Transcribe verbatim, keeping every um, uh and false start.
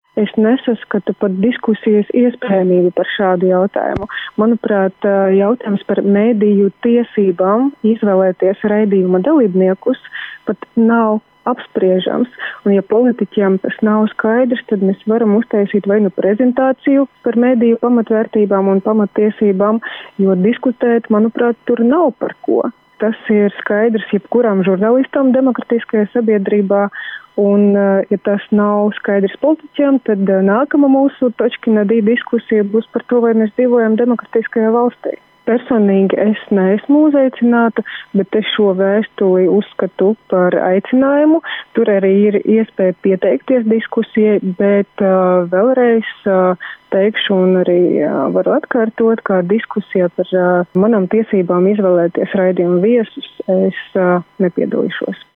Es nesaskatu pat diskusijas iespējamību par šādu jautājumu. Manuprāt, jautājums par mediju tiesībām izvēlēties raidījuma dalībniekus pat nav apspriežams. Un ja politiķiem tas nav skaidrs, tad mēs varam uztaisīt vai nu prezentāciju par mediju pamatvērtībām un pamattiesībām, jo diskutēt, manuprāt, tur nav par ko. Tas ir skaidrs jebkuram žurnālistam demokratiskajā sabiedrībā. Un, ja tas nav skaidrs politiķiem, tad nākama mūsu točkina dī diskusija būs par to, vai mēs dzīvojam demokratiskajā valstī. Personīgi es neesmu uzaicināta, bet es šo vēstuli uzskatu par aicinājumu. Tur arī ir iespēja pieteikties diskusijai, bet uh, vēlreiz uh, teikšu un arī uh, varu atkārtot, ka diskusijā par uh, manām tiesībām izvēlēties raidījumu viesus es uh, nepiedalīšos.